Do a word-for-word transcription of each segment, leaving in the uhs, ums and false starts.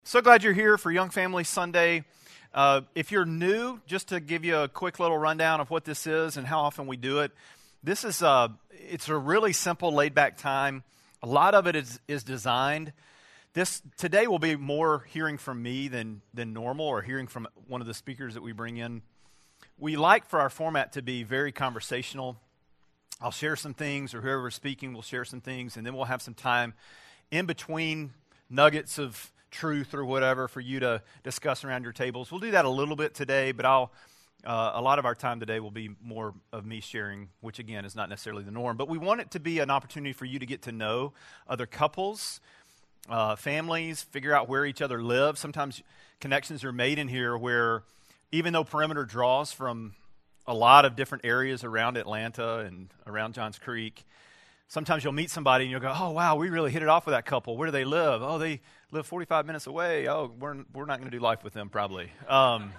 So glad you're here for Young Family Sunday. Uh, if you're new, just to give you a quick little rundown of what this is and how often we do it, this is uh, it's a really simple, laid-back time. A lot of it is, is designed. This today will be more hearing from me than than normal, or hearing from one of the speakers that we bring in. We like for our format to be very conversational. I'll share some things, or whoever's speaking will share some things, and then we'll have some time in between nuggets of truth or whatever for you to discuss around your tables. We'll do that a little bit today, but I'll uh, a lot of our time today will be more of me sharing, which again is not necessarily the norm. But we want it to be an opportunity for you to get to know other couples, uh, families, figure out where each other live. Sometimes connections are made in here where, even though Perimeter draws from a lot of different areas around Atlanta and around Johns Creek, sometimes you'll meet somebody and you'll go, oh, wow, we really hit it off with that couple. Where do they live? Oh, they live forty-five minutes away. Oh, we're we're not going to do life with them probably. Um,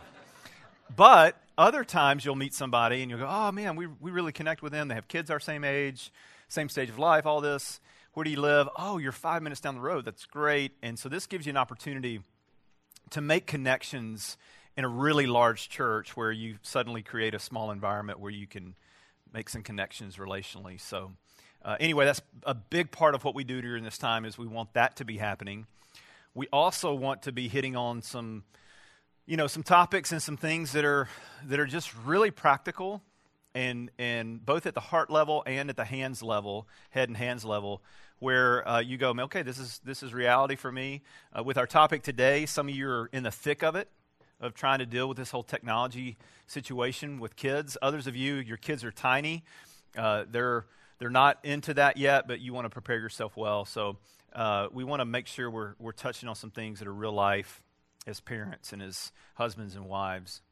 but other times you'll meet somebody and you'll go, oh, man, we we really connect with them. They have kids our same age, same stage of life, all this. Where do you live? Oh, you're five minutes down the road. That's great. And so this gives you an opportunity to make connections in a really large church where you suddenly create a small environment where you can make some connections relationally. So Uh, anyway, that's a big part of what we do during this time, is we want that to be happening. We also want to be hitting on some, you know, some topics and some things that are that are just really practical, and and both at the heart level and at the hands level, head and hands level, where uh, you go, okay, this is this is reality for me. Uh, with our topic today, some of you are in the thick of it, of trying to deal with this whole technology situation with kids. Others of you, your kids are tiny. Uh, they're They're not into that yet, but you want to prepare yourself well. So uh, we want to make sure we're we're touching on some things that are real life as parents and as husbands and wives.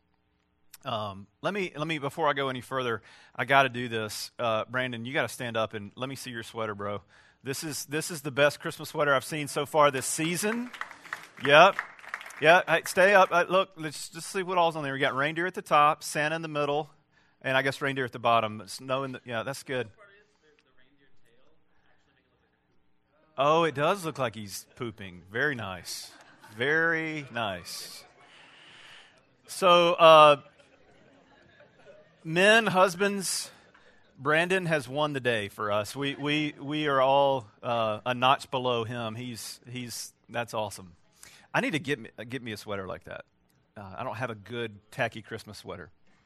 Um, let me let me before I go any further, I got to do this. Uh, Brandon, you got to stand up and let me see your sweater, bro. This is this is the best Christmas sweater I've seen so far this season. Yep, yeah. Hey, stay up. Uh, look, let's just see what all's on there. We got reindeer at the top, Santa in the middle, and I guess reindeer at the bottom. Snow in the, yeah, that's good. Oh, it does look like he's pooping. Very nice. Very nice. So, uh, men, husbands, Brandon has won the day for us. We we we are all uh, a notch below him. He's he's that's awesome. I need to get me get me a sweater like that. Uh, I don't have a good tacky Christmas sweater.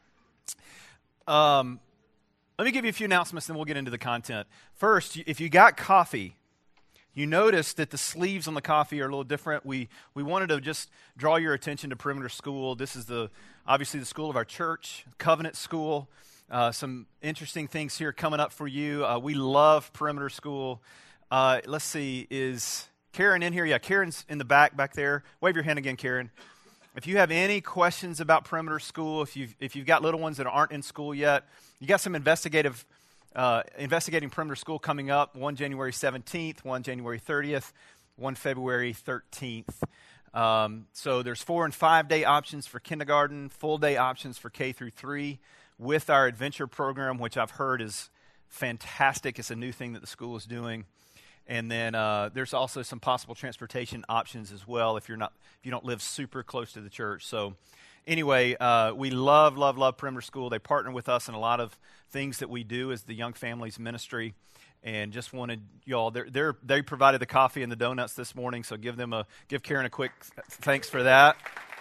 Um, let me give you a few announcements, then we'll get into the content. First, if you got coffee, you notice that the sleeves on the coffee are a little different. We we wanted to just draw your attention to Perimeter School. This is the obviously the school of our church, Covenant School. Uh, some interesting things here coming up for you. Uh, we love Perimeter School. Uh, let's see, is Karen in here? Yeah, Karen's in the back back there. Wave your hand again, Karen. If you have any questions about Perimeter School, if you've if you've got little ones that aren't in school yet, you got some investigative. Uh, investigating Perimeter School coming up, one January seventeenth, one January thirtieth, one February thirteenth. Um, so there's four and five day options for kindergarten, full day options for K through three, with our adventure program, which I've heard is fantastic. It's a new thing that the school is doing. And then uh, there's also some possible transportation options as well if you're not if you don't live super close to the church. So anyway, uh, we love, love, love Perimeter School. They partner with us in a lot of things that we do as the Young Families Ministry, and just wanted y'all. They're, they're, they provided the coffee and the donuts this morning, so give them a give Karen a quick thanks for that.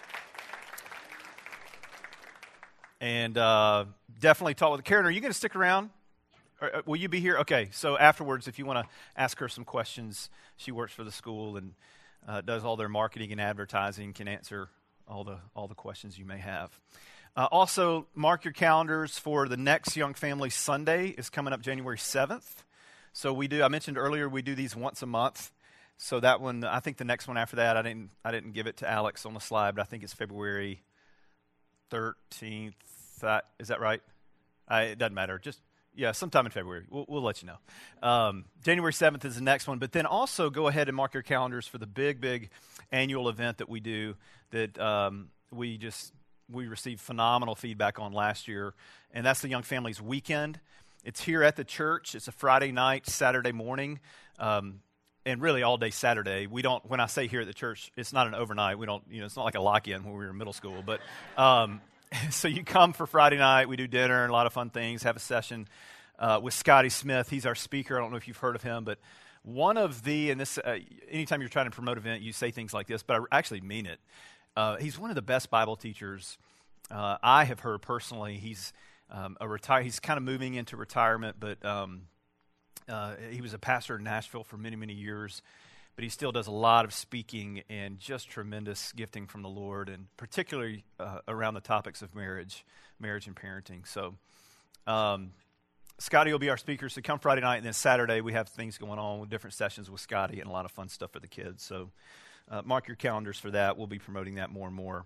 And uh, definitely talk with Karen. Are you going to stick around? Or, uh, will you be here? Okay. So afterwards, if you want to ask her some questions, she works for the school and uh, does all their marketing and advertising. Can answer all the all the questions you may have. Uh, also, mark your calendars for the next Young Family Sunday is coming up January seventh. So we do. I mentioned earlier we do these once a month. So that one, I think the next one after that, I didn't I didn't give it to Alex on the slide, but I think it's February thirteenth. That, is that right? Uh, it doesn't matter. Just yeah, sometime in February. We'll, we'll let you know. Um, January seventh is the next one. But then also go ahead and mark your calendars for the big, big annual event that we do that um, we just we received phenomenal feedback on last year, and that's the Young Families Weekend. It's here at the church. It's a Friday night, Saturday morning. Um, and really all day Saturday. We don't, when I say here at the church, it's not an overnight. We don't, you know, it's not like a lock-in when we were in middle school. But um, so you come for Friday night. We do dinner and a lot of fun things, have a session uh, with Scotty Smith. He's our speaker. I don't know if you've heard of him, but one of the, and this, uh, anytime you're trying to promote an event, you say things like this, but I actually mean it. Uh, he's one of the best Bible teachers uh, I have heard personally. He's um, a retire. He's kind of moving into retirement, but um, uh, he was a pastor in Nashville for many, many years. But he still does a lot of speaking and just tremendous gifting from the Lord, and particularly uh, around the topics of marriage, marriage and parenting. So um, Scotty will be our speaker. So come Friday night, and then Saturday we have things going on with different sessions with Scotty and a lot of fun stuff for the kids. So uh, mark your calendars for that. We'll be promoting that more and more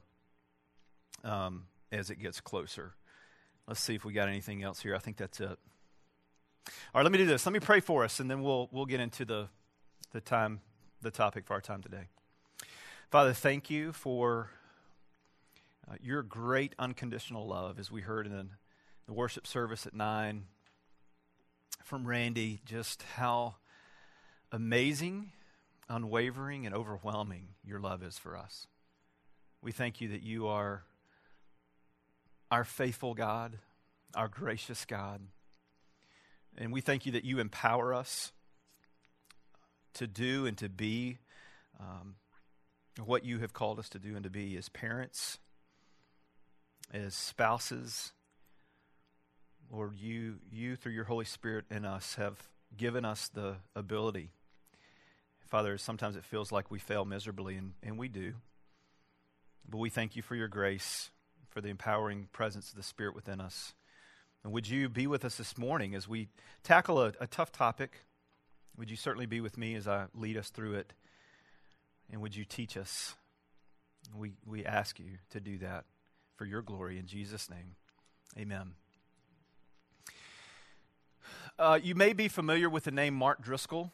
um, as it gets closer. Let's see if we got anything else here. I think that's it. All right, let me do this. Let me pray for us, and then we'll we'll get into the the time, the topic for our time today. Father, thank you for uh, your great unconditional love, as we heard in the, the worship service at nine from Randy, just how amazing, unwavering, and overwhelming your love is for us. We thank you that you are our faithful God, our gracious God, and we thank you that you empower us to do and to be um, what you have called us to do and to be as parents, as spouses. Lord, you, you through your Holy Spirit in us have given us the ability. Father, sometimes it feels like we fail miserably, and, and we do. But we thank you for your grace, for the empowering presence of the Spirit within us. And would you be with us this morning as we tackle a, a tough topic? Would you certainly be with me as I lead us through it? And would you teach us? We, we ask you to do that for your glory in Jesus' name. Amen. Uh, you may be familiar with the name Mark Driscoll.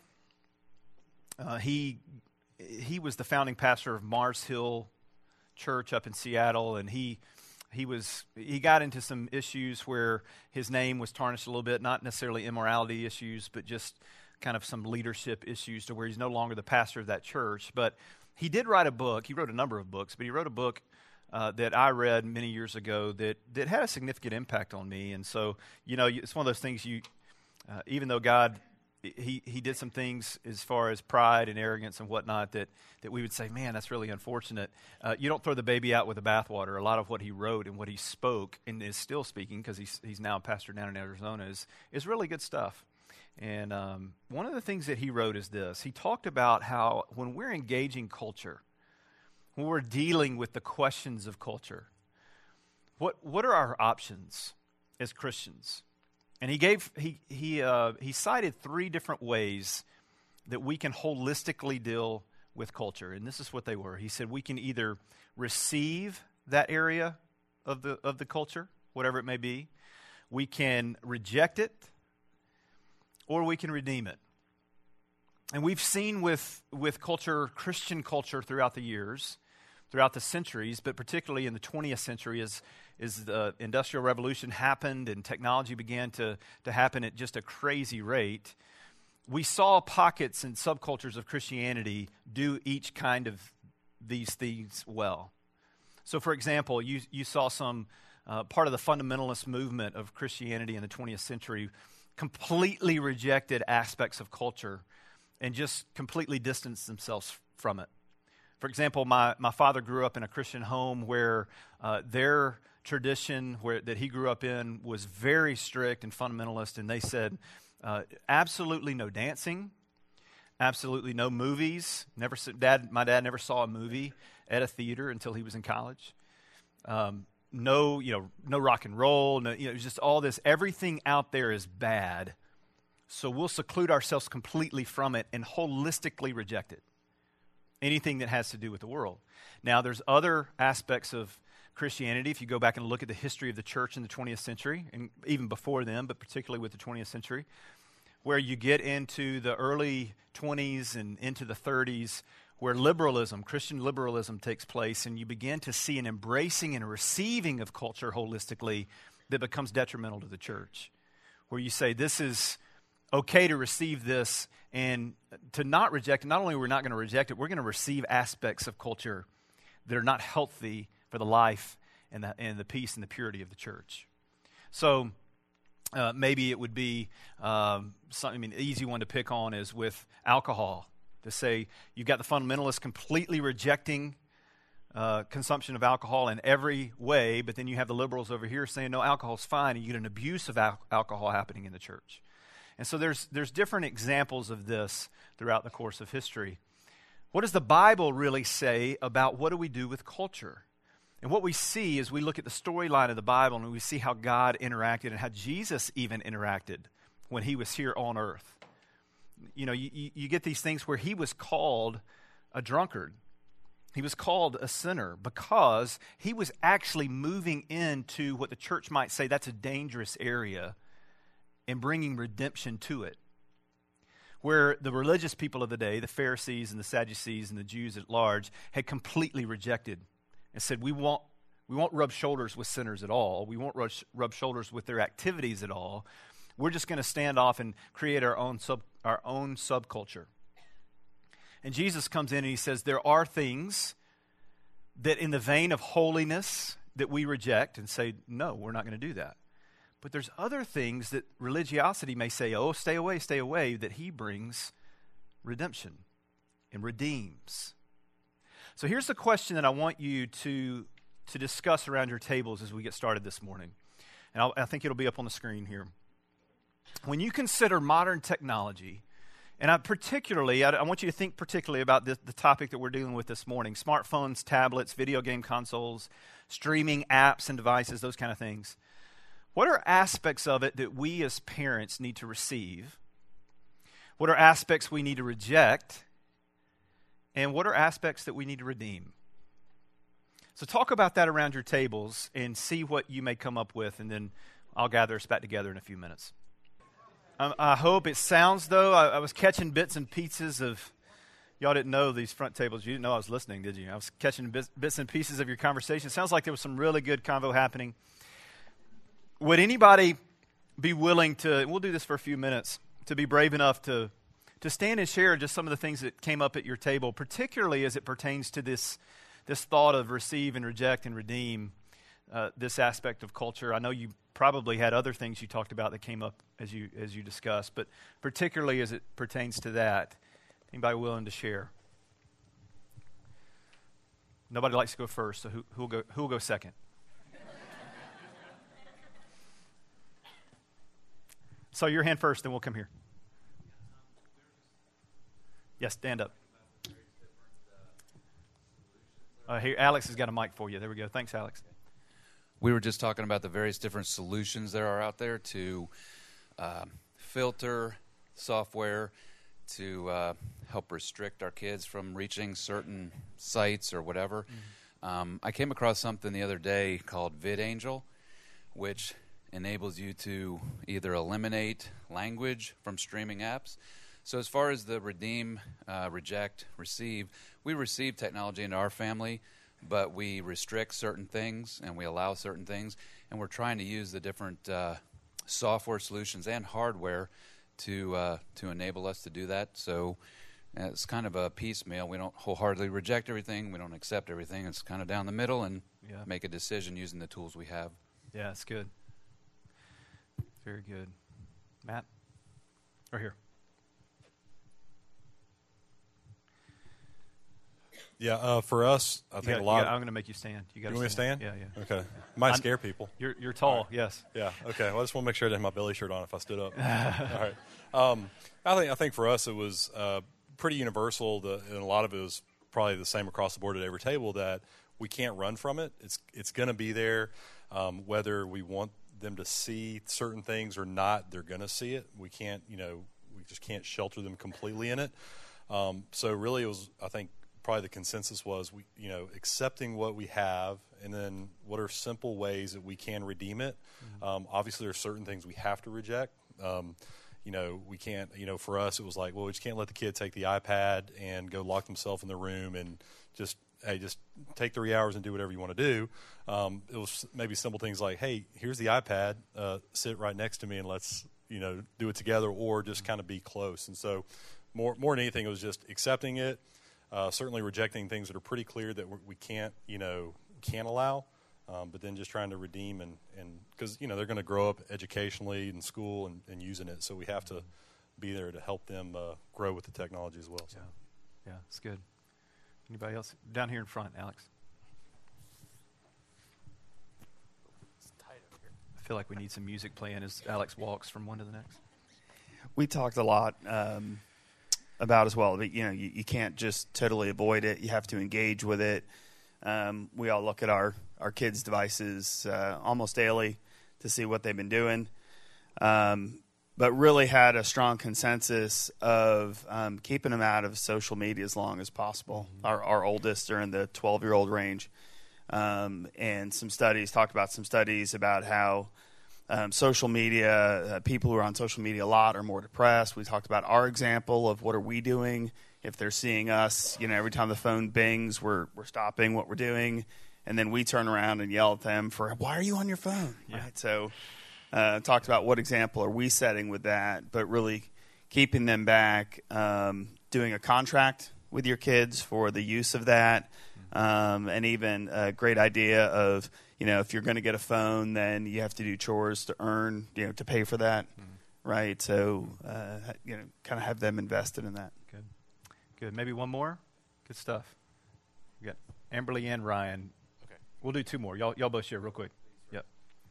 Uh, he he was the founding pastor of Mars Hill Church up in Seattle, and he he was he got into some issues where his name was tarnished a little bit, not necessarily immorality issues, but just kind of some leadership issues to where he's no longer the pastor of that church. But he did write a book. He wrote a number of books, but he wrote a book uh, that I read many years ago that that had a significant impact on me. And so, you know, it's one of those things you. Uh, even though God, he, he did some things as far as pride and arrogance and whatnot that, that we would say, man, that's really unfortunate. Uh, you don't throw the baby out with the bathwater. A lot of what he wrote and what he spoke and is still speaking, because he's, he's now a pastor down in Arizona, is, is really good stuff. And um, one of the things that he wrote is this. He talked about how when we're engaging culture, when we're dealing with the questions of culture, what what are our options as Christians? And he gave he he uh, he cited three different ways that we can holistically deal with culture, and this is what they were. He said we can either receive that area of the of the culture, whatever it may be, we can reject it, or we can redeem it. And we've seen with with culture, Christian culture, throughout the years, throughout the centuries, but particularly in the twentieth century, as as the Industrial Revolution happened and technology began to, to happen at just a crazy rate, we saw pockets and subcultures of Christianity do each kind of these things well. So, for example, you, you saw some uh, part of the fundamentalist movement of Christianity in the twentieth century completely rejected aspects of culture and just completely distanced themselves from it. For example, my, my father grew up in a Christian home where uh, their tradition where that he grew up in was very strict and fundamentalist, and they said uh, absolutely no dancing, absolutely no movies. Never, dad, my dad never saw a movie at a theater until he was in college. Um, no, you know, no rock and roll. No, you know, just all this. Everything out there is bad, so we'll seclude ourselves completely from it and holistically reject it. Anything that has to do with the world. Now, there's other aspects of Christianity, if you go back and look at the history of the church in the twentieth century, and even before then, but particularly with the twentieth century, where you get into the early twenties and into the thirties, where liberalism, Christian liberalism takes place, and you begin to see an embracing and a receiving of culture holistically that becomes detrimental to the church, where you say, this is okay to receive this and to not reject it. Not only are we not going to reject it, we're going to receive aspects of culture that are not healthy for the life and the, and the peace and the purity of the church. So uh, maybe it would be um, something, I mean, an easy one to pick on is with alcohol. To say you've got the fundamentalists completely rejecting uh, consumption of alcohol in every way, but then you have the liberals over here saying, no, alcohol's fine, and you get an abuse of al- alcohol happening in the church. And so there's there's different examples of this throughout the course of history. What does the Bible really say about what do we do with culture? And what we see is we look at the storyline of the Bible and we see how God interacted and how Jesus even interacted when he was here on earth. You know, you, you get these things where he was called a drunkard. He was called a sinner because he was actually moving into what the church might say that's a dangerous area and bringing redemption to it. Where the religious people of the day, the Pharisees and the Sadducees and the Jews at large, had completely rejected and said, we won't, we won't rub shoulders with sinners at all. We won't rub, rub shoulders with their activities at all. We're just going to stand off and create our own sub, our own subculture. And Jesus comes in and he says there are things that in the vein of holiness that we reject and say, no, we're not going to do that. But there's other things that religiosity may say, oh, stay away, stay away, that he brings redemption and redeems. So here's the question that I want you to, to discuss around your tables as we get started this morning. And I'll, I think it'll be up on the screen here. When you consider modern technology, and I particularly, I, I want you to think particularly about this, the topic that we're dealing with this morning, smartphones, tablets, video game consoles, streaming apps and devices, those kind of things. What are aspects of it that we as parents need to receive? What are aspects we need to reject? And what are aspects that we need to redeem? So talk about that around your tables and see what you may come up with, and then I'll gather us back together in a few minutes. Um, I hope it sounds, though, I, I was catching bits and pieces of, y'all didn't know these front tables. You didn't know I was listening, did you? I was catching bits, bits and pieces of your conversation. It sounds like there was some really good convo happening. Would anybody be willing to, we'll do this for a few minutes, to be brave enough to, to stand and share just some of the things that came up at your table, particularly as it pertains to this, this thought of receive and reject and redeem uh, this aspect of culture? I know you probably had other things you talked about that came up as you as you discussed, but particularly as it pertains to that, anybody willing to share? Nobody likes to go first, so who who'll go who'll go second? So your hand first, then we'll come here. Yes, stand up. Uh, here, Alex has got a mic for you. There we go. Thanks, Alex. We were just talking about the various different solutions there are out there to uh, filter software, to uh, help restrict our kids from reaching certain sites or whatever. Mm-hmm. Um, I came across something the other day called VidAngel, which enables you to either eliminate language from streaming apps. So as far as the redeem, uh, reject, receive, we receive technology into our family, but we restrict certain things and we allow certain things, and we're trying to use the different uh, software solutions and hardware to uh, to enable us to do that. So uh, it's kind of a piecemeal. We don't wholeheartedly reject everything. We don't accept everything. It's kind of down the middle and yeah. make a decision using the tools we have. Yeah, it's good. Very good. Matt? Or here. Yeah, uh, for us, I think gotta, a lot. Gotta, I'm going to make you stand. You, gotta you want me to stand? Yeah, yeah. Okay. Yeah. Might I'm, scare people. You're you're tall. Right. Yes. Yeah. Okay. Well, I just want to make sure I didn't have my belly shirt on if I stood up. All right. Um, I think I think for us it was uh, pretty universal, the, and a lot of it was probably the same across the board at every table, that we can't run from it. It's it's going to be there, um, whether we want them to see certain things or not. They're going to see it. We can't, you know, we just can't shelter them completely in it. Um, so really, it was, I think, probably the consensus was, we, you know, accepting what we have, and then what are simple ways that we can redeem it. Mm-hmm. Um, obviously, there are certain things we have to reject. Um, you know, we can't, you know, for us, it was like, well, we just can't let the kid take the iPad and go lock themselves in the room and just, hey, just take three hours and do whatever you want to do. Um, it was maybe simple things like, hey, here's the iPad, uh, sit right next to me and let's you know, do it together or just kind of be close. And so more, more than anything, it was just accepting it, uh, certainly rejecting things that are pretty clear that we're, we can't, you know, can't allow, um, but then just trying to redeem and, and because, you know, they're going to grow up educationally in school and, and using it. So we have to be there to help them uh, grow with the technology as well. So. Yeah, yeah, it's good. Anybody else? Down here in front, Alex. I feel like we need some music playing as Alex walks from one to the next. We talked a lot um, about as well, but you know, you, you can't just totally avoid it. You have to engage with it. Um, we all look at our, our kids' devices uh, almost daily to see what they've been doing, um, but really had a strong consensus of um, keeping them out of social media as long as possible. Mm-hmm. Our, our oldest are in the twelve-year-old range. Um, and some studies talked about some studies about how um, social media, uh, people who are on social media a lot are more depressed. We talked about our example of what are we doing if they're seeing us. You know, every time the phone bings, we're we're stopping what we're doing, and then we turn around and yell at them for why are you on your phone? Yeah. Right. So, uh, talked about what example are we setting with that, but really keeping them back, um, doing a contract with your kids for the use of that. Um, and even a great idea of, you know, if you're going to get a phone, then you have to do chores to earn, you know, to pay for that, mm-hmm. right? So, uh, you know, kind of have them invested in that. Good. Good. Maybe one more? Good stuff. We got Amberly and Ryan. Okay. We'll do two more. Y'all, y'all both share real quick. Yep.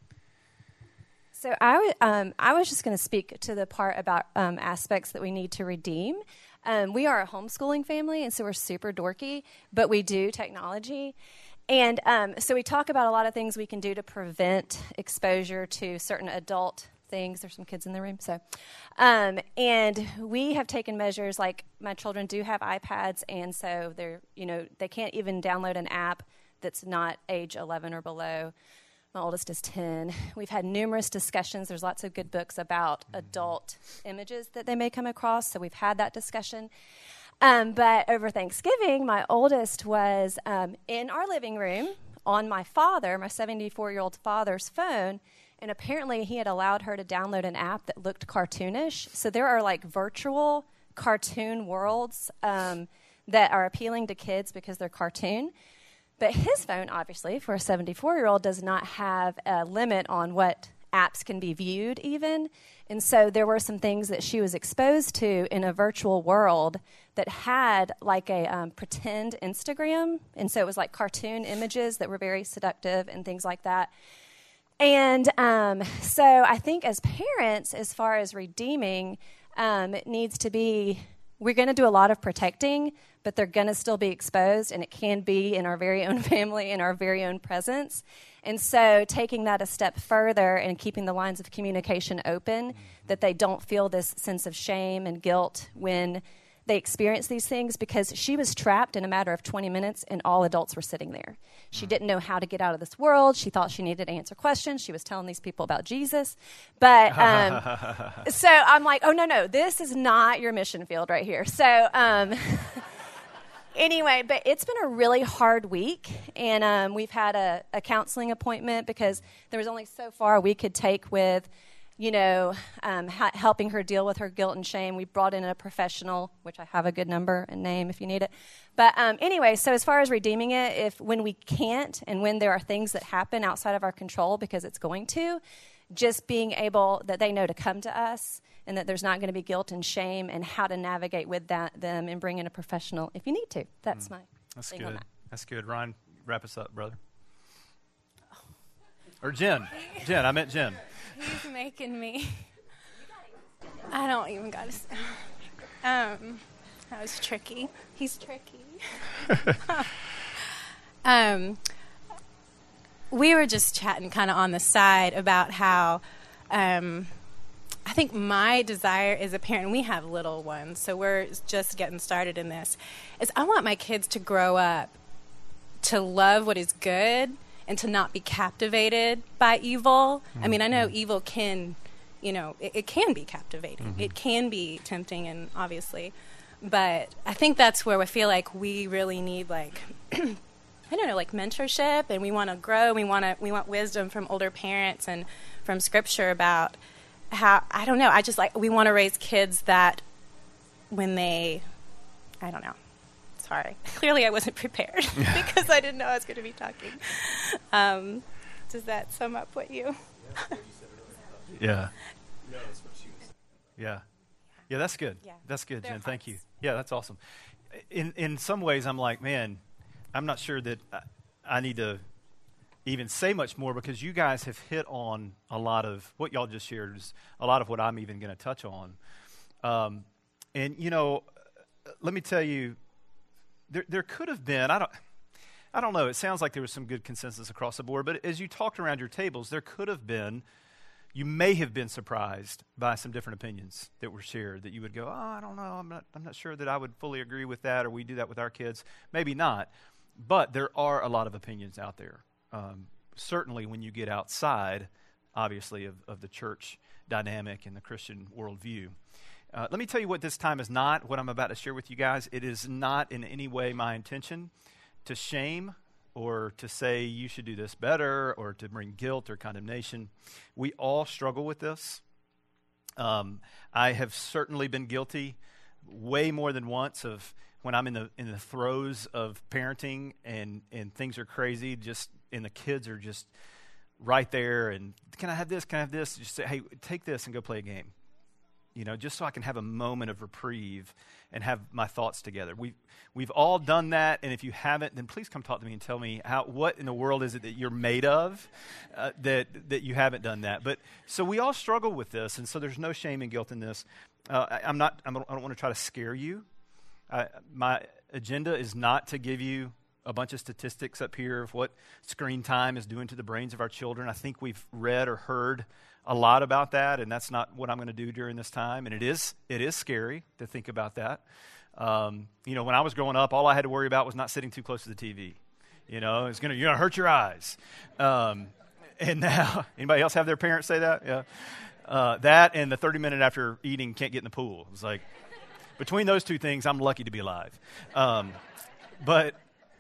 So I, w- um, I was just going to speak to the part about um, aspects that we need to redeem. Um, we are a homeschooling family, and so we're super dorky, but we do technology. And um, so we talk about a lot of things we can do to prevent exposure to certain adult things. There's some kids in the room. So, um, and we have taken measures, like my children do have iPads, and so they're, you know, they can't even download an app that's not age eleven or below. My oldest is ten. We've had numerous discussions. There's lots of good books about adult images that they may come across, so we've had that discussion. Um, but over Thanksgiving, my oldest was um, in our living room on my father, my seventy-four-year-old father's phone, and apparently he had allowed her to download an app that looked cartoonish. So there are like virtual cartoon worlds um, that are appealing to kids because they're cartoon. But his phone, obviously, for a seventy-four-year-old, does not have a limit on what apps can be viewed even. And so there were some things that she was exposed to in a virtual world that had like a um, pretend Instagram. And so it was like cartoon images that were very seductive and things like that. And um, so I think as parents, as far as redeeming, um, it needs to be, we're going to do a lot of protecting, but they're going to still be exposed, and it can be in our very own family, in our very own presence. And so taking that a step further and keeping the lines of communication open, mm-hmm. that they don't feel this sense of shame and guilt when they experience these things, because she was trapped in a matter of twenty minutes and all adults were sitting there. She mm-hmm. didn't know how to get out of this world. She thought she needed to answer questions. She was telling these people about Jesus. But um, so I'm like, oh, no, no, this is not your mission field right here. So um anyway, but it's been a really hard week, and um, we've had a, a counseling appointment because there was only so far we could take with, you know, um, ha- helping her deal with her guilt and shame. We brought in a professional, which I have a good number and name if you need it. But um, anyway, so as far as redeeming it, if when we can't and when there are things that happen outside of our control, because it's going to, just being able that they know to come to us and that there's not going to be guilt and shame, and how to navigate with that them and bring in a professional if you need to. That's mm. my That's thing good. on that. That's good. Ryan, wrap us up, brother. Or Jen. Jen, I meant Jen. He's making me. I don't even got to say. Um, that was tricky. He's tricky. um, we were just chatting kind of on the side about how um, I think my desire as a parent, and we have little ones, so we're just getting started in this, is I want my kids to grow up to love what is good and to not be captivated by evil. Mm-hmm. I mean, I know evil can, you know, it, it can be captivating. Mm-hmm. It can be tempting, and obviously. But I think that's where I feel like we really need, like, I don't know, like mentorship, and we want to grow. We want to, we want wisdom from older parents and from Scripture about how, I don't know, I just like, we want to raise kids that when they, I don't know. Sorry. Clearly I wasn't prepared because I didn't know I was going to be talking. Um, does that sum up what you... Yeah. Yeah. Yeah, that's good. Yeah. That's good, Their Jen. Thank you. hearts. Yeah, that's awesome. In in some ways, I'm like, man, I'm not sure that I, I need to even say much more because you guys have hit on a lot of what y'all just shared is a lot of what I'm even going to touch on. Um, and, you know, let me tell you, there there could have been, I don't, I don't know, it sounds like there was some good consensus across the board, but as you talked around your tables, there could have been, you may have been surprised by some different opinions that were shared that you would go, oh, I don't know, I'm not, I'm not sure that I would fully agree with that, or we do that with our kids. Maybe not, but there are a lot of opinions out there. Um, certainly when you get outside, obviously, of, of the church dynamic and the Christian worldview. Uh, let me tell you what this time is not, what I'm about to share with you guys. It is not in any way my intention to shame or to say you should do this better or to bring guilt or condemnation. We all struggle with this. Um, I have certainly been guilty way more than once of when I'm in the in the throes of parenting and, and things are crazy, just and the kids are just right there and can I have this, can I have this? Just say, hey, take this and go play a game. You know, just so I can have a moment of reprieve and have my thoughts together. We've, we've all done that, and if you haven't, then please come talk to me and tell me how, what in the world is it that you're made of uh, that that you haven't done that. But so we all struggle with this, and so there's no shame and guilt in this. Uh, I, I'm not. I'm, I don't want to try to scare you. Uh, my agenda is not to give you a bunch of statistics up here of what screen time is doing to the brains of our children. I think we've read or heard a lot about that, and that's not what I'm going to do during this time. And it is it is scary to think about that. Um, you know, when I was growing up, all I had to worry about was not sitting too close to the T V. You know, it's gonna you're gonna hurt your eyes. Um, and now, anybody else have their parents say that? Yeah, uh, that and the thirty minute after eating can't get in the pool. It's like between those two things, I'm lucky to be alive. Um, but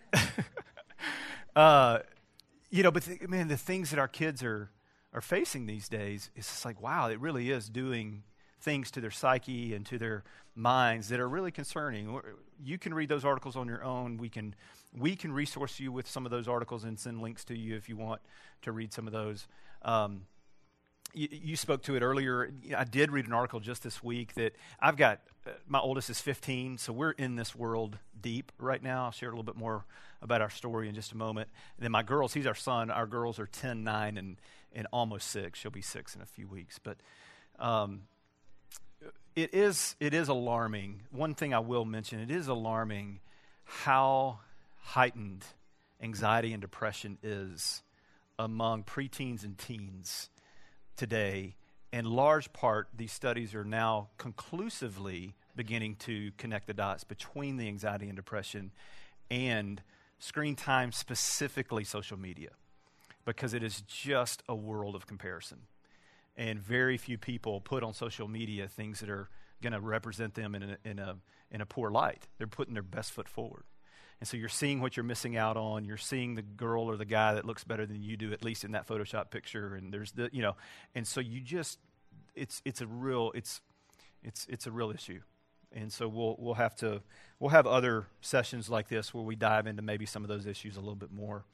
uh, you know, but th- man, the things that our kids are. are facing these days, it's just like, wow, it really is doing things to their psyche and to their minds that are really concerning. You can read those articles on your own. We can we can resource you with some of those articles and send links to you if you want to read some of those. Um, you, you spoke to it earlier. I did read an article just this week that I've got, uh, my oldest is fifteen, so we're in this world deep right now. I'll share a little bit more about our story in just a moment. And then my girls, he's our son. Our girls are ten, nine, and and almost six. She'll be six in a few weeks. But um, it is it is alarming. One thing I will mention, it is alarming how heightened anxiety and depression is among preteens and teens today. In large part, these studies are now conclusively beginning to connect the dots between the anxiety and depression and screen time, specifically social media, because it is just a world of comparison. And very few people put on social media things that are going to represent them in a, in a in a poor light. They're putting their best foot forward. And so you're seeing what you're missing out on. You're seeing the girl or the guy that looks better than you do, at least in that Photoshop picture. And there's the, you know, and so you just, it's it's a real, it's it's it's a real issue. And so we'll we'll have to, we'll have other sessions like this where we dive into maybe some of those issues a little bit more.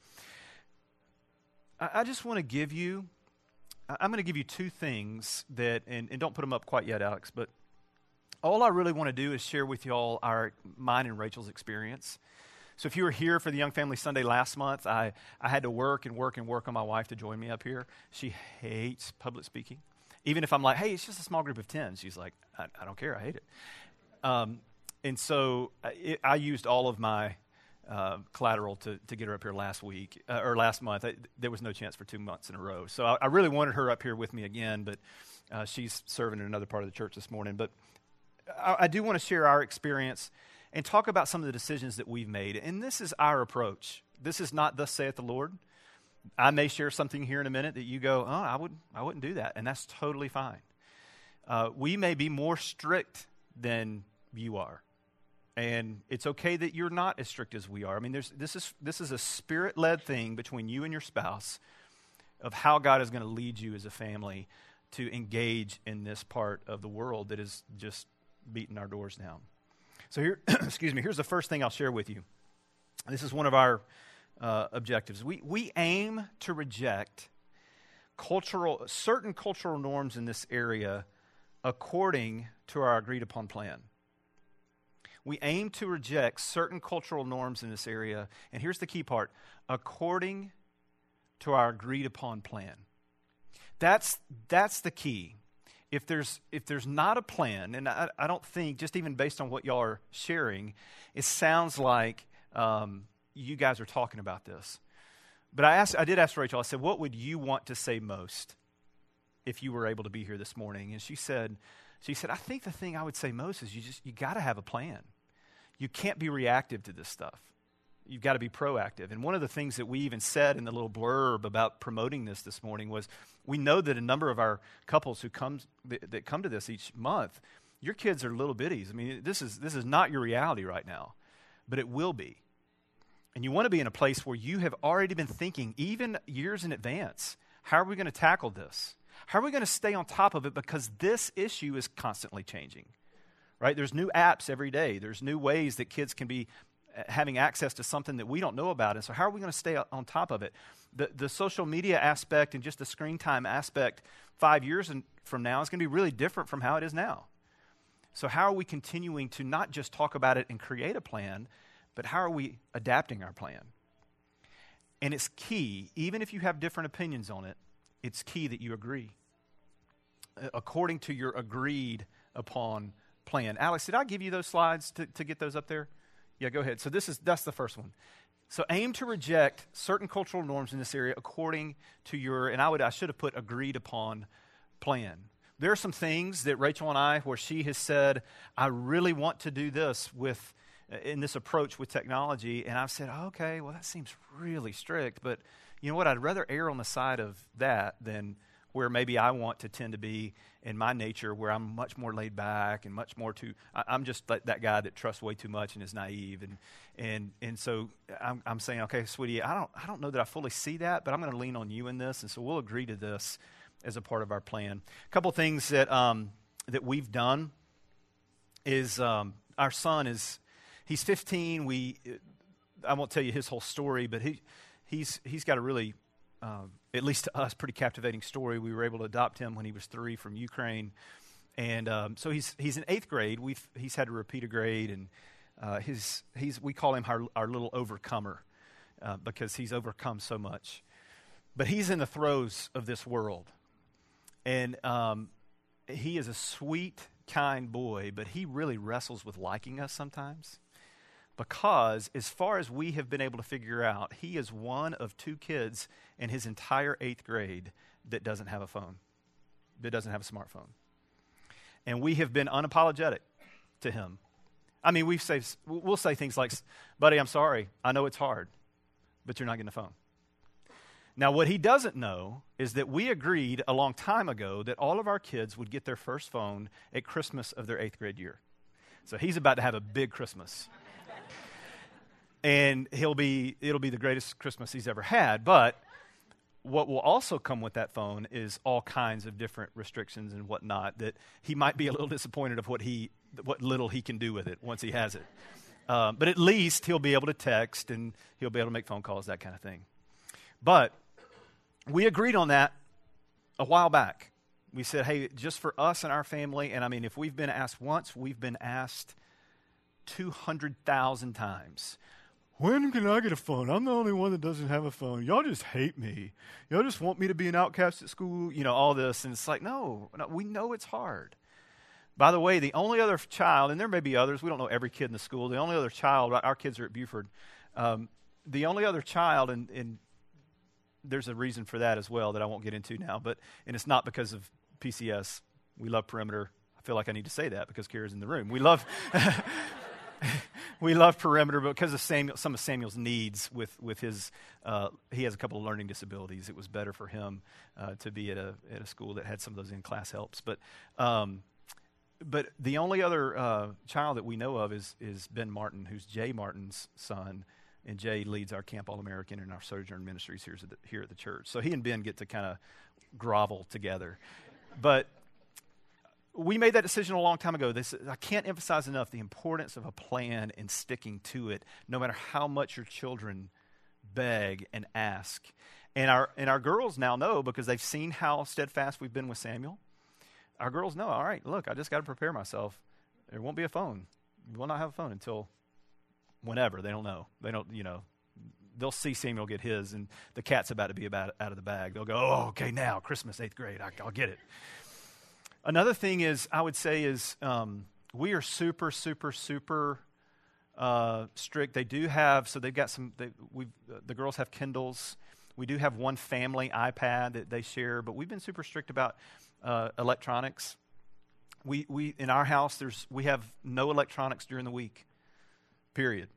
I, I just want to give you, I'm going to give you two things that, and, and don't put them up quite yet, Alex, but all I really want to do is share with you all our, mine and Rachel's experience. So if you were here for the Young Family Sunday last month, I, I had to work and work and work on my wife to join me up here. She hates public speaking. Even if I'm like, hey, it's just a small group of ten, she's like, I, I don't care, I hate it. Um, and so it, I used all of my uh, collateral to, to get her up here last week, uh, or last month. I, there was no chance for two months in a row. So I, I really wanted her up here with me again, but uh, she's serving in another part of the church this morning. But I, I do want to share our experience and talk about some of the decisions that we've made. And this is our approach. This is not thus saith the Lord. I may share something here in a minute that you go, oh, I, would, I wouldn't do that. And that's totally fine. Uh, we may be more strict than you are. And it's okay that you're not as strict as we are. I mean, there's, this is this is a spirit-led thing between you and your spouse of how God is going to lead you as a family to engage in this part of the world that is just beating our doors down. So here, excuse me, here's the first thing I'll share with you. This is one of our uh, objectives. We we aim to reject cultural certain cultural norms in this area according to our agreed upon plan. We aim to reject certain cultural norms in this area, and here's the key part, according to our agreed upon plan. That's that's the key. If there's if there's not a plan, and I, I don't think, just even based on what y'all are sharing, it sounds like um, you guys are talking about this. But I asked, I did ask Rachel, I said, what would you want to say most if you were able to be here this morning? And she said, she said, I think the thing I would say most is you just you got to have a plan. You can't be reactive to this stuff. You've got to be proactive. And one of the things that we even said in the little blurb about promoting this this morning was we know that a number of our couples who come that, that come to this each month, your kids are little bitties. I mean, this is this is not your reality right now, but it will be. And you want to be in a place where you have already been thinking, even years in advance, how are we going to tackle this? How are we going to stay on top of it? Because this issue is constantly changing, right? There's new apps every day. There's new ways that kids can be having access to something that we don't know about. And so how are we going to stay on top of it? The the social media aspect and just the screen time aspect five years in, from now is going to be really different from how it is now. So how are we continuing to not just talk about it and create a plan, but how are we adapting our plan? And it's key, even if you have different opinions on it, it's key that you agree uh, according to your agreed upon plan. Alex, did I give you those slides to, to get those up there? Yeah, go ahead. So this is that's the first one. So aim to reject certain cultural norms in this area according to your, and I would I should have put agreed upon plan. There are some things that Rachel and I, where she has said, I really want to do this with, in this approach with technology, and I've said, okay, well that seems really strict, but you know what? I'd rather err on the side of that than where maybe I want to tend to be in my nature, where I'm much more laid back and much more too, I, I'm just like that guy that trusts way too much and is naive. And and and so I'm, I'm saying, okay, sweetie, I don't I don't know that I fully see that, but I'm going to lean on you in this. And so we'll agree to this as a part of our plan. A couple things that um, that we've done is um, our son is, he's fifteen. We, I won't tell you his whole story, but he he's he's got a really, Uh, at least to us, pretty captivating story. We were able to adopt him when he was three from Ukraine, and um, so he's he's in eighth grade. We've he's had to repeat a grade, and uh, his he's we call him our our little overcomer uh, because he's overcome so much. But he's in the throes of this world, and um, he is a sweet, kind boy, but he really wrestles with liking us sometimes. Because as far as we have been able to figure out, he is one of two kids in his entire eighth grade that doesn't have a phone, that doesn't have a smartphone. And we have been unapologetic to him. I mean, we say, we'll say things like, buddy, I'm sorry. I know it's hard, but you're not getting a phone. Now, what he doesn't know is that we agreed a long time ago that all of our kids would get their first phone at Christmas of their eighth grade year. So he's about to have a big Christmas. And he'll be, it'll be the greatest Christmas he's ever had. But what will also come with that phone is all kinds of different restrictions and whatnot that he might be a little disappointed of what he, what little he can do with it once he has it. Um, but at least he'll be able to text and he'll be able to make phone calls, that kind of thing. But we agreed on that a while back. We said, hey, just for us and our family, and I mean, if we've been asked once, we've been asked two hundred thousand times. When can I get a phone? I'm the only one that doesn't have a phone. Y'all just hate me. Y'all just want me to be an outcast at school, you know, all this. And it's like, no, no, we know it's hard. By the way, the only other child, and there may be others, we don't know every kid in the school, the only other child, our kids are at Buford, um, the only other child, and, and there's a reason for that as well that I won't get into now, but and it's not because of P C S. We love Perimeter. I feel like I need to say that because Kira's in the room. We love... We love Perimeter, but because of Samuel, some of Samuel's needs with, with his, uh, he has a couple of learning disabilities. It was better for him uh, to be at a at a school that had some of those in-class helps. But um, but the only other uh, child that we know of is is Ben Martin, who's Jay Martin's son, and Jay leads our Camp All-American and our Sojourn Ministries here at the, here at the church. So he and Ben get to kind of grovel together. But we made that decision a long time ago. This, I can't emphasize enough the importance of a plan and sticking to it, no matter how much your children beg and ask. And our and our girls now know, because they've seen how steadfast we've been with Samuel. Our girls know, all right, look, I just got to prepare myself. There won't be a phone. We'll not have a phone until whenever. They don't know. They don't, you know. They'll see Samuel get his, and the cat's about to be about out of the bag. They'll go, oh, okay, now, Christmas, eighth grade, I, I'll get it. Another thing is, I would say, is um, we are super, super, super uh, strict. They do have, so they've got some, they, we've, uh, the girls have Kindles. We do have one family iPad that they share, but we've been super strict about uh, electronics. We, we in our house, there's we have no electronics during the week, period.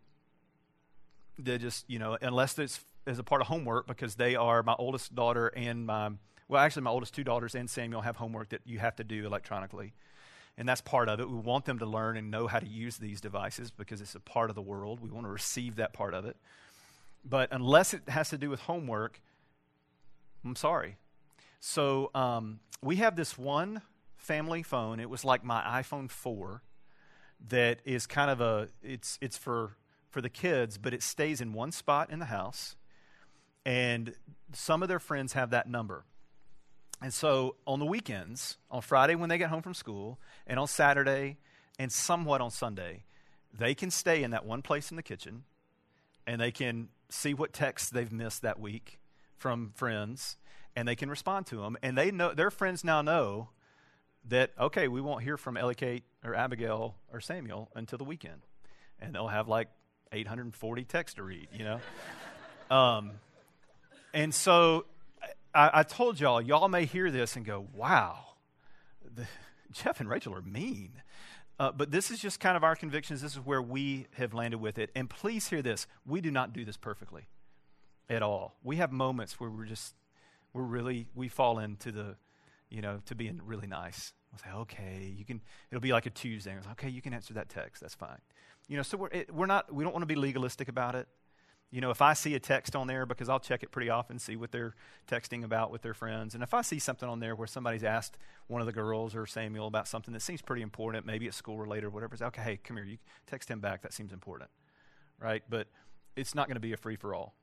They just, you know, unless it's as a part of homework, because they are, my oldest daughter and my, well, actually my oldest two daughters and Samuel have homework that you have to do electronically. And that's part of it. We want them to learn and know how to use these devices because it's a part of the world. We want to receive that part of it. But unless it has to do with homework, I'm sorry. So um, we have this one family phone. It was like my iPhone four that is kind of a, it's it's for, for the kids, but it stays in one spot in the house. And some of their friends have that number. And so on the weekends, on Friday when they get home from school, and on Saturday, and somewhat on Sunday, they can stay in that one place in the kitchen, and they can see what texts they've missed that week from friends, and they can respond to them. And they know, their friends now know that, okay, we won't hear from Ellie Kate or Abigail or Samuel until the weekend. And they'll have like eight hundred forty texts to read, you know? um, and so I, I told y'all, y'all may hear this and go, wow, the, Jeff and Rachel are mean. Uh, but this is just kind of our convictions. This is where we have landed with it. And please hear this. We do not do this perfectly at all. We have moments where we're just, we're really, we fall into the, you know, to being really nice. We'll say, okay, you can, it'll be like a Tuesday. It's like, okay, you can answer that text. That's fine. You know, so we're, it, we're not, we don't want to be legalistic about it. You know, if I see a text on there, because I'll check it pretty often, see what they're texting about with their friends. And if I see something on there where somebody's asked one of the girls or Samuel about something that seems pretty important, maybe it's school related or whatever, it's okay, hey, come here, you text him back. That seems important, right? But it's not going to be a free-for-all.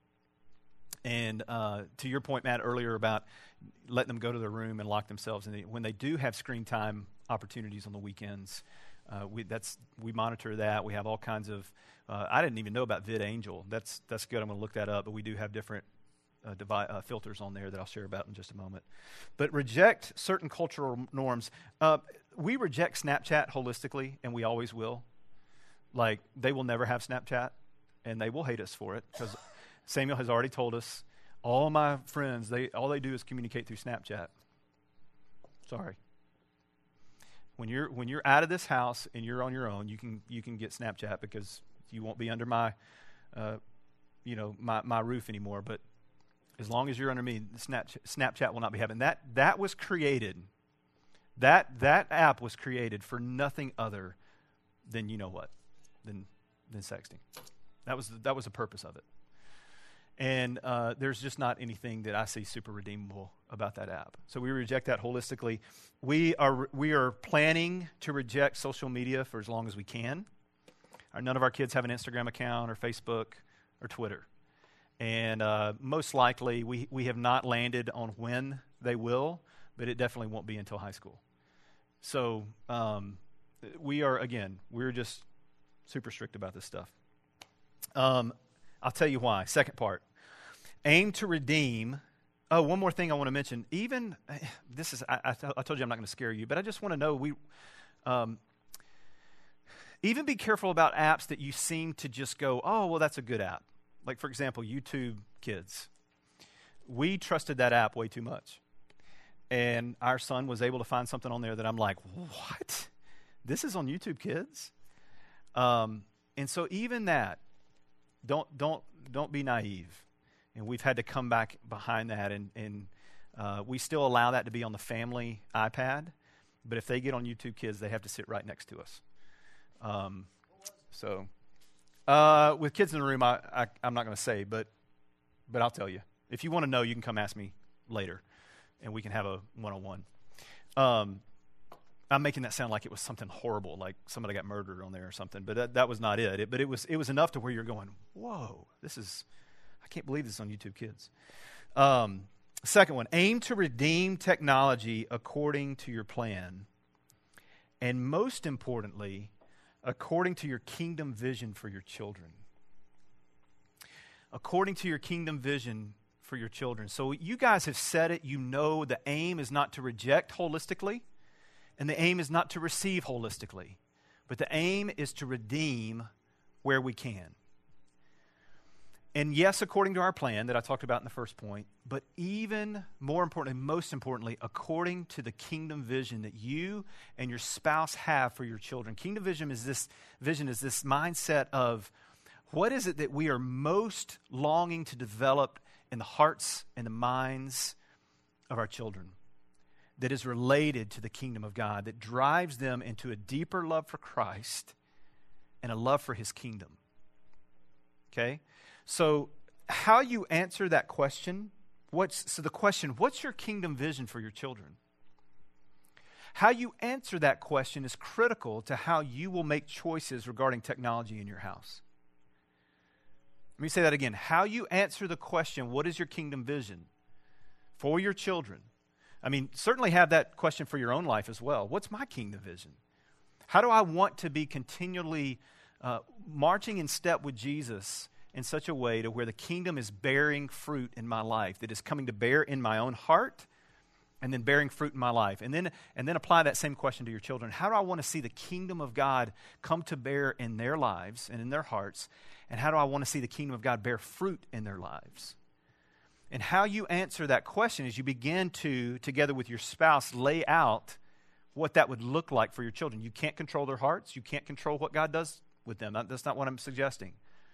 And uh, to your point, Matt, earlier about letting them go to their room and lock themselves in. The, when they do have screen time opportunities on the weekends, uh, we that's we monitor that. We have all kinds of. Uh, I didn't even know about VidAngel. That's that's good. I'm going to look that up. But we do have different uh, devi- uh, filters on there that I'll share about in just a moment. But reject certain cultural norms. Uh, we reject Snapchat holistically, and we always will. Like, they will never have Snapchat, and they will hate us for it because Samuel has already told us, all my friends, they all they do is communicate through Snapchat. Sorry. When you're when you're out of this house and you're on your own, you can you can get Snapchat because you won't be under my, uh, you know, my, my roof anymore. But as long as you're under me, Snapchat, Snapchat will not be happening. That that was created. That that app was created for nothing other than you know what, than than sexting. That was that was the purpose of it. And uh, there's just not anything that I see super redeemable about that app. So we reject that holistically. We are we are planning to reject social media for as long as we can. Our, none of our kids have an Instagram account or Facebook or Twitter. And uh, most likely we, we have not landed on when they will, but it definitely won't be until high school. So um, we are, again, we're just super strict about this stuff. Um, I'll tell you why. Second part. Aim to redeem. Oh, one more thing I want to mention. Even, this is, I, I, th- I told you I'm not going to scare you, but I just want to know, we, um, even be careful about apps that you seem to just go, oh, well, that's a good app. Like, for example, YouTube Kids. We trusted that app way too much. And our son was able to find something on there that I'm like, what? This is on YouTube Kids? Um, and so even that, don't don't don't be naive. And we've had to come back behind that, and, and uh, we still allow that to be on the family iPad. But if they get on YouTube Kids, they have to sit right next to us. Um, so uh, with kids in the room, I, I, I'm not going to say, but but I'll tell you. If you want to know, you can come ask me later, and we can have a one-on-one. Um, I'm making that sound like it was something horrible, like somebody got murdered on there or something, but that, that was not it. it. But it was it was enough to where you're going, whoa, this is, I can't believe this is on YouTube Kids. Um, second one, aim to redeem technology according to your plan. And most importantly, according to your kingdom vision for your children. According to your kingdom vision for your children. So you guys have said it, you know the aim is not to reject holistically, and the aim is not to receive holistically, but the aim is to redeem where we can. And yes, according to our plan that I talked about in the first point, but even more importantly, most importantly, according to the kingdom vision that you and your spouse have for your children. Kingdom vision is this vision is this mindset of what is it that we are most longing to develop in the hearts and the minds of our children, that is related to the kingdom of God, that drives them into a deeper love for Christ and a love for his kingdom. Okay? So how you answer that question, what's so the question, what's your kingdom vision for your children? How you answer that question is critical to how you will make choices regarding technology in your house. Let me say that again. How you answer the question, what is your kingdom vision for your children? I mean, certainly have that question for your own life as well. What's my kingdom vision? How do I want to be continually uh, marching in step with Jesus in such a way to where the kingdom is bearing fruit in my life, that is coming to bear in my own heart and then bearing fruit in my life? And then, and then apply that same question to your children. How do I want to see the kingdom of God come to bear in their lives and in their hearts? And how do I want to see the kingdom of God bear fruit in their lives? And how you answer that question is you begin to, together with your spouse, lay out what that would look like for your children. You can't control their hearts. You can't control what God does with them. That's not what I'm suggesting.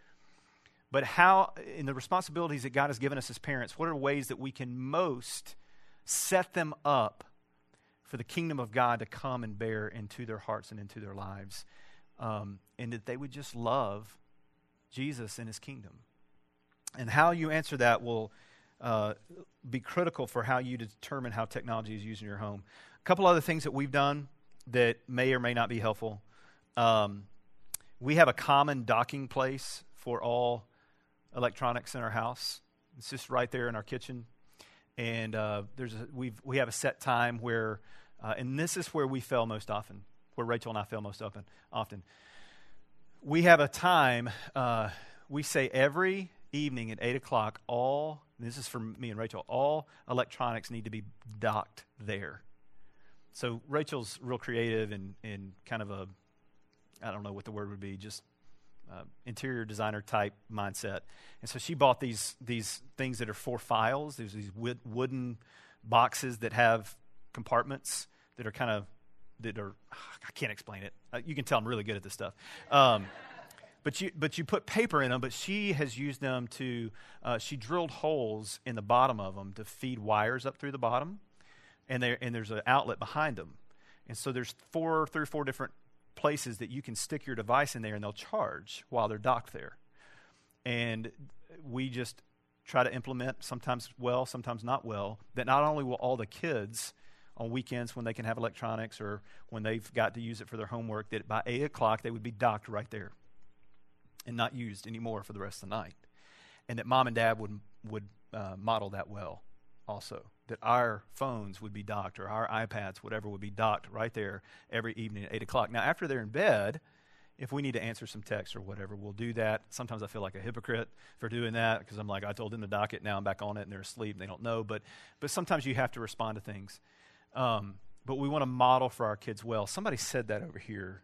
But how, in the responsibilities that God has given us as parents, what are ways that we can most set them up for the kingdom of God to come and bear into their hearts and into their lives, um, and that they would just love Jesus and his kingdom? And how you answer that will uh, be critical for how you determine how technology is used in your home. A couple other things that we've done that may or may not be helpful. Um, we have a common docking place for all electronics in our house. It's just right there in our kitchen. And uh, there's a, we've, we have a set time where, uh, and this is where we fail most often, where Rachel and I fail most often. often. We have a time, uh, we say every evening at eight o'clock, all, this is for me and Rachel, all electronics need to be docked there. So Rachel's real creative and, and kind of a, I don't know what the word would be, just uh, interior designer type mindset. And so she bought these these things that are for files. There's these wood, wooden boxes that have compartments that are kind of, that are, I can't explain it. Uh, you can tell I'm really good at this stuff. Um, but you but you put paper in them, but she has used them to, uh, she drilled holes in the bottom of them to feed wires up through the bottom, and there and there's an outlet behind them. And so there's four, three or four different places that you can stick your device in there, and they'll charge while they're docked there. And we just try to implement, sometimes well, sometimes not well, that not only will all the kids on weekends when they can have electronics or when they've got to use it for their homework, that by eight o'clock they would be docked right there and not used anymore for the rest of the night. And that mom and dad would would uh, model that well also, that our phones would be docked or our iPads, whatever, would be docked right there every evening at eight o'clock. Now, after they're in bed, if we need to answer some text or whatever, we'll do that. Sometimes I feel like a hypocrite for doing that because I'm like, I told them to dock it, now I'm back on it, and they're asleep and they don't know. But but sometimes you have to respond to things. Um, but we want to model for our kids well. Somebody said that over here.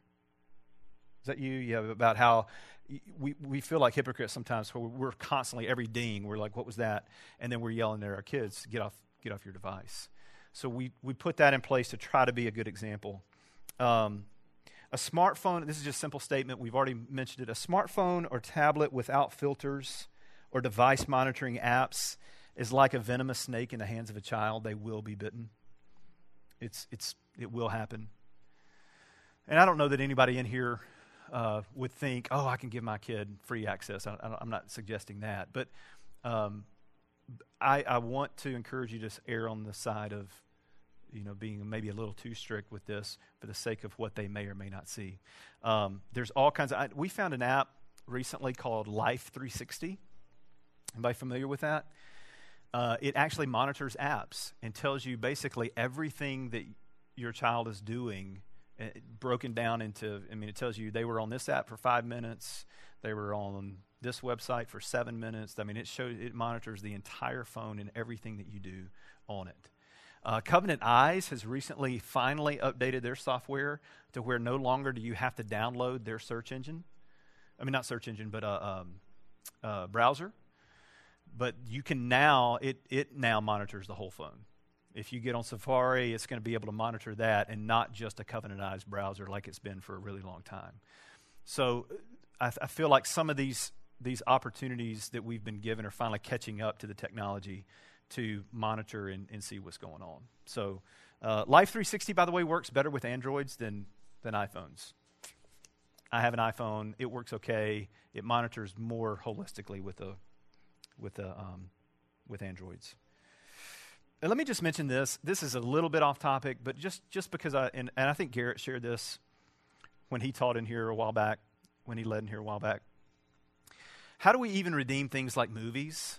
Is that you? Yeah, about how we, we feel like hypocrites sometimes. Where we're constantly, every ding, we're like, what was that? And then we're yelling at our kids, get off get off your device. So we, we put that in place to try to be a good example. Um, a smartphone, this is just a simple statement. We've already mentioned it. A smartphone or tablet without filters or device monitoring apps is like a venomous snake in the hands of a child. They will be bitten. It's it's it will happen. And I don't know that anybody in here uh, would think, oh, I can give my kid free access. I, I, I'm not suggesting that. But um, I, I want to encourage you to err on the side of you know, being maybe a little too strict with this for the sake of what they may or may not see. Um, there's all kinds of, I, we found an app recently called Life three sixty. Anybody familiar with that? Uh, it actually monitors apps and tells you basically everything that your child is doing, uh, broken down into, I mean, it tells you they were on this app for five minutes, they were on this website for seven minutes. I mean, it shows, it monitors the entire phone and everything that you do on it. Uh, Covenant Eyes has recently finally updated their software to where no longer do you have to download their search engine. I mean, not search engine, but uh, um, uh, browser. But you can now, it, it now monitors the whole phone. If you get on Safari, it's going to be able to monitor that and not just a Covenant Eyes browser like it's been for a really long time. So I, th- I feel like some of these these opportunities that we've been given are finally catching up to the technology to monitor and, and see what's going on. So uh, Life three sixty, by the way, works better with Androids than, than iPhones. I have an iPhone. It works okay. It monitors more holistically with the with the um, with Androids. And let me just mention this. This is a little bit off topic, but just, just because I, and, and I think Garrett shared this when he taught in here a while back, when he led in here a while back. How do we even redeem things like movies?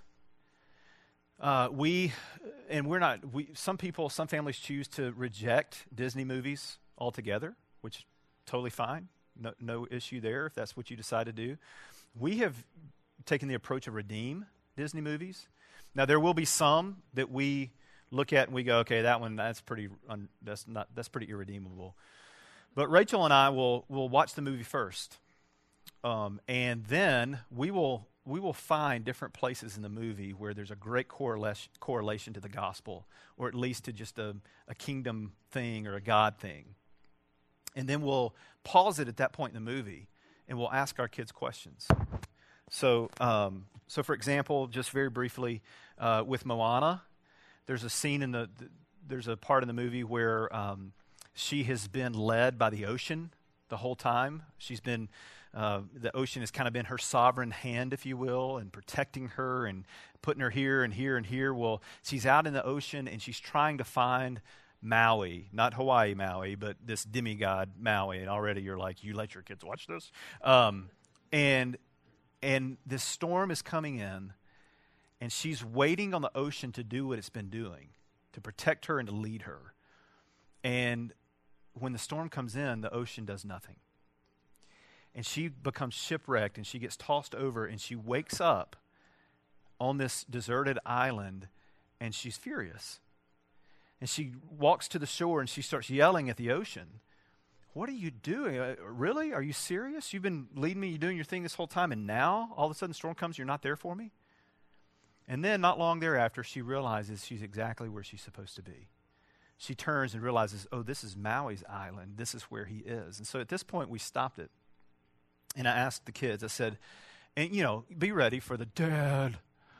Uh, we, and we're not, we, some people, some families choose to reject Disney movies altogether, which is totally fine. No, no issue there if that's what you decide to do. We have taken the approach of redeem Disney movies. Now, there will be some that we look at and we go, okay, that one, that's pretty, un, that's not, that's pretty irredeemable. But Rachel and I will will watch the movie first, um, and then we will we will find different places in the movie where there's a great correlation correlation to the gospel, or at least to just a, a kingdom thing or a God thing. And then we'll pause it at that point in the movie, and we'll ask our kids questions. So, um, so for example, just very briefly, uh, with Moana, there's a scene in the, the there's a part in the movie where um, she has been led by the ocean the whole time. She's been, uh, the ocean has kind of been her sovereign hand, if you will, and protecting her and putting her here and here and here. Well, she's out in the ocean and she's trying to find Maui, not Hawaii Maui, but this demigod Maui. And already you're like, you let your kids watch this? Um, and and this storm is coming in, and she's waiting on the ocean to do what it's been doing, to protect her and to lead her. And when the storm comes in, the ocean does nothing. And she becomes shipwrecked, and she gets tossed over, and she wakes up on this deserted island, and she's furious. And she walks to the shore, and she starts yelling at the ocean. What are you doing? Uh, really? Are you serious? You've been leading me, you're doing your thing this whole time, and now all of a sudden the storm comes, you're not there for me? And then not long thereafter, she realizes she's exactly where she's supposed to be. She turns and realizes, oh, this is Maui's island. This is where he is. And so at this point, we stopped it. And I asked the kids, I said, and you know, be ready for the, Dad,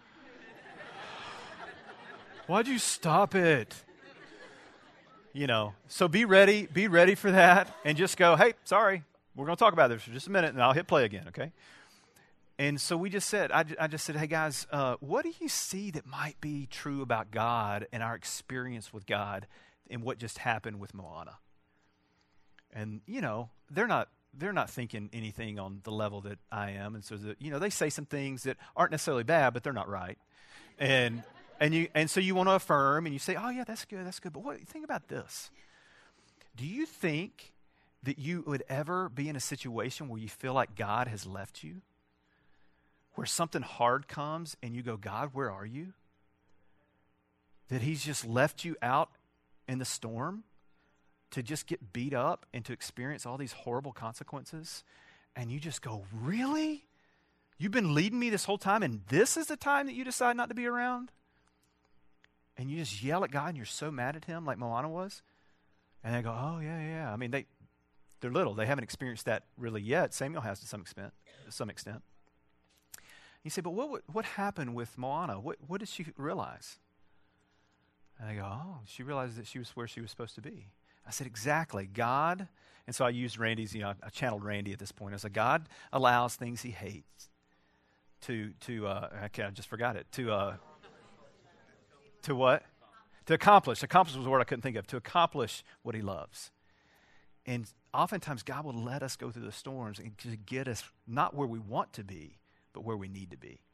why'd you stop it? You know, so be ready, be ready for that, and just go, hey, sorry, we're going to talk about this for just a minute, and I'll hit play again, okay? And so we just said, I, I just said, hey, guys, uh, what do you see that might be true about God and our experience with God and what just happened with Moana? And, you know, they're not they're not thinking anything on the level that I am. And so, that, you know, they say some things that aren't necessarily bad, but they're not right. And and you and so you want to affirm, and you say, oh, yeah, that's good, that's good. But what, think about this. Do you think that you would ever be in a situation where you feel like God has left you? Where something hard comes and you go, God, where are you? That he's just left you out in the storm to just get beat up and to experience all these horrible consequences. And you just go, really? You've been leading me this whole time, and this is the time that you decide not to be around? And you just yell at God and you're so mad at him like Moana was? And they go, oh, yeah, yeah. I mean, they, they're little. They haven't experienced that really yet. Samuel has to some extent. To some extent. You say, but what what happened with Moana? What what did she realize? And I go, oh, she realized that she was where she was supposed to be. I said, exactly. God, and so I used Randy's, you know, I channeled Randy at this point. I said, God allows things he hates to, to uh, okay, I just forgot it, to, uh, to what? To accomplish. Accomplish was a word I couldn't think of. To accomplish what he loves. And oftentimes God will let us go through the storms and to get us not where we want to be, but where we need to be.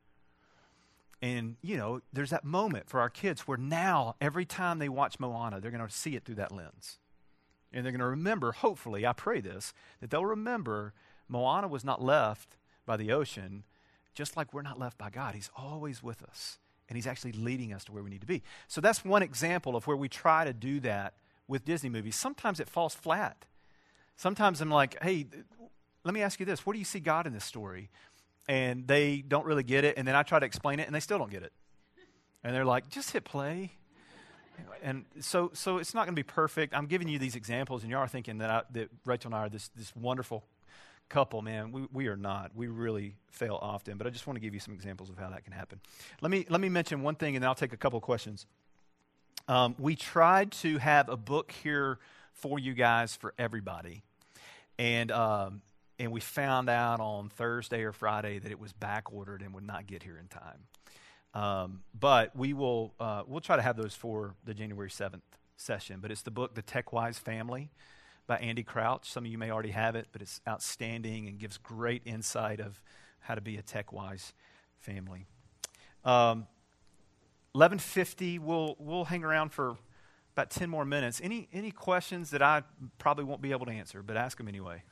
And, you know, there's that moment for our kids where now every time they watch Moana, they're going to see it through that lens. And they're going to remember, hopefully, I pray this, that they'll remember Moana was not left by the ocean, just like we're not left by God. He's always with us, and he's actually leading us to where we need to be. So that's one example of where we try to do that with Disney movies. Sometimes it falls flat. Sometimes I'm like, hey, let me ask you this. Where do you see God in this story? And they don't really get it, and then I try to explain it, and they still don't get it. And they're like, just hit play. And so so it's not going to be perfect. I'm giving you these examples, and you are thinking that, I, that Rachel and I are this, this wonderful couple. Man, we, we are not. We really fail often, but I just want to give you some examples of how that can happen. Let me, let me mention one thing, and then I'll take a couple of questions. Um, we tried to have a book here for you guys for everybody, and um, and we found out on Thursday or Friday that it was back ordered and would not get here in time. Um, but we will uh, we'll try to have those for the January seventh session. But it's the book, The TechWise Family by Andy Crouch. Some of you may already have it, but it's outstanding and gives great insight of how to be a TechWise family. Um, eleven fifty, we'll we'll hang around for about ten more minutes. Any any questions that I probably won't be able to answer, but ask them anyway.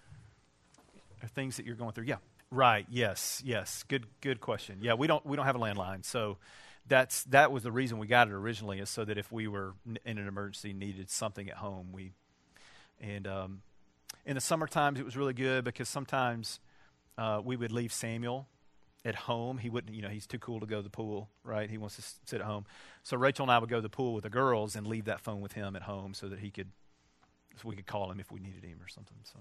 Or things that you're going through. Yeah. Right. Yes. Yes. Good. Good question. Yeah. We don't. We don't have a landline, so that's that was the reason we got it originally, is so that if we were in an emergency, needed something at home, we. And um, in the summer times, it was really good because sometimes uh, we would leave Samuel at home. He wouldn't. You know, he's too cool to go to the pool. Right. He wants to s- sit at home. So Rachel and I would go to the pool with the girls and leave that phone with him at home so that he could, so we could call him if we needed him or something. So.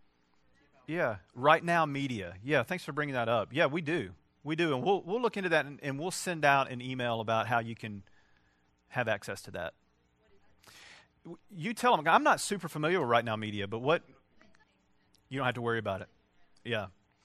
Yeah, Right Now Media. Yeah, thanks for bringing that up. Yeah, we do. We do, and we'll we'll look into that, and, and we'll send out an email about how you can have access to that. You tell them. I'm not super familiar with Right Now Media, but what? You don't have to worry about it. Yeah.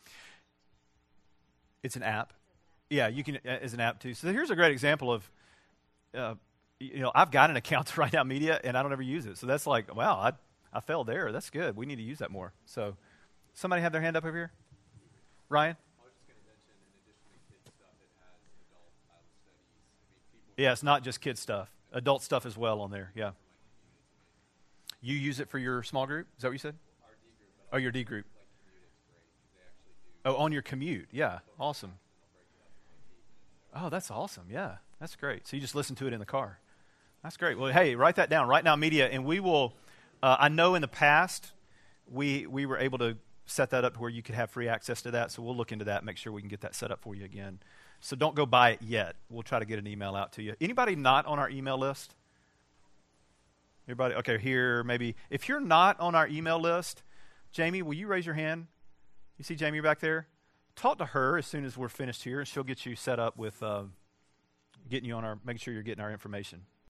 It's an app. Yeah, you can, as an app too. So here's a great example of, uh, you know, I've got an account to Right Now Media, and I don't ever use it. So that's like, wow, I I fell there. That's good. We need to use that more. So. Somebody have their hand up over here? Ryan? I was just going to mention, in addition to kid stuff, it has adult Bible studies. I mean, people yeah, it's not just kid stuff. Adult stuff as well on there, yeah. You use it for your small group? Is that what you said? Our D group. Oh, your D group. Like commute, it's great. They actually do. Oh, on your commute. Yeah, awesome. Oh, that's awesome. Yeah, that's great. So you just listen to it in the car. That's great. Well, hey, write that down. Right Now Media, and we will, uh, I know in the past, we we were able to set that up where you could have free access to that. So we'll look into that, make sure we can get that set up for you again. So don't go buy it yet. We'll try to get an email out to you. Anybody not on our email list? Everybody? Okay, here, maybe. If you're not on our email list, Jamie, will you raise your hand? You see Jamie back there? Talk to her as soon as we're finished here, and she'll get you set up with uh, getting you on our, making sure you're getting our information.